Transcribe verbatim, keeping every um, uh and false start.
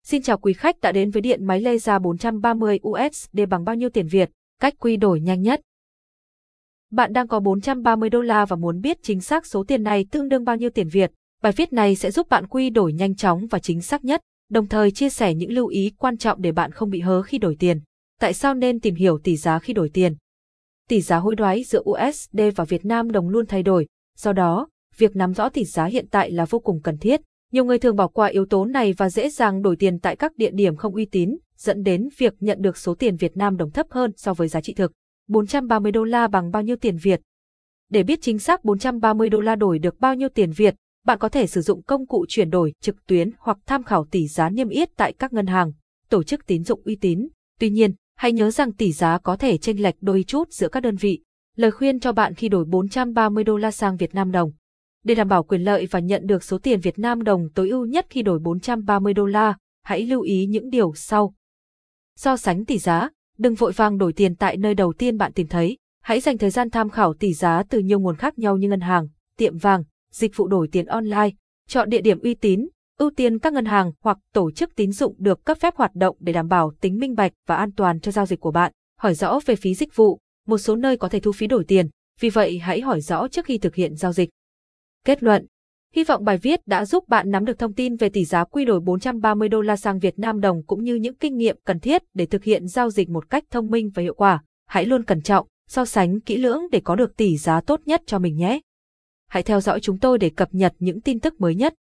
Xin chào quý khách đã đến với điện máy laser bốn trăm ba mươi u ét đê bằng bao nhiêu tiền Việt, cách quy đổi nhanh nhất. Bạn đang có bốn trăm ba mươi đô la và muốn biết chính xác số tiền này tương đương bao nhiêu tiền Việt. Bài viết này sẽ giúp bạn quy đổi nhanh chóng và chính xác nhất, đồng thời chia sẻ những lưu ý quan trọng để bạn không bị hớ khi đổi tiền. Tại sao nên tìm hiểu tỷ giá khi đổi tiền? Tỷ giá hối đoái giữa u ét đê và Việt Nam đồng luôn thay đổi, do đó, việc nắm rõ tỷ giá hiện tại là vô cùng cần thiết. Nhiều người thường bỏ qua yếu tố này và dễ dàng đổi tiền tại các địa điểm không uy tín, dẫn đến việc nhận được số tiền Việt Nam đồng thấp hơn so với giá trị thực. bốn trăm ba mươi đô la bằng bao nhiêu tiền Việt? Để biết chính xác bốn trăm ba mươi đô la đổi được bao nhiêu tiền Việt, bạn có thể sử dụng công cụ chuyển đổi trực tuyến hoặc tham khảo tỷ giá niêm yết tại các ngân hàng, tổ chức tín dụng uy tín. Tuy nhiên, hãy nhớ rằng tỷ giá có thể chênh lệch đôi chút giữa các đơn vị. Lời khuyên cho bạn khi đổi bốn trăm ba mươi đô la sang Việt Nam đồng. Để đảm bảo quyền lợi và nhận được số tiền Việt Nam đồng tối ưu nhất khi đổi bốn trăm ba mươi đô la, hãy lưu ý những điều sau. So sánh tỷ giá, đừng vội vàng đổi tiền tại nơi đầu tiên bạn tìm thấy. Hãy dành thời gian tham khảo tỷ giá từ nhiều nguồn khác nhau như ngân hàng, tiệm vàng, dịch vụ đổi tiền online. Chọn địa điểm uy tín, ưu tiên các ngân hàng hoặc tổ chức tín dụng được cấp phép hoạt động để đảm bảo tính minh bạch và an toàn cho giao dịch của bạn. Hỏi rõ về phí dịch vụ, một số nơi có thể thu phí đổi tiền, vì vậy hãy hỏi rõ trước khi thực hiện giao dịch. Kết luận. Hy vọng bài viết đã giúp bạn nắm được thông tin về tỷ giá quy đổi bốn trăm ba mươi đô la sang Việt Nam đồng cũng như những kinh nghiệm cần thiết để thực hiện giao dịch một cách thông minh và hiệu quả. Hãy luôn cẩn trọng, so sánh kỹ lưỡng để có được tỷ giá tốt nhất cho mình nhé. Hãy theo dõi chúng tôi để cập nhật những tin tức mới nhất.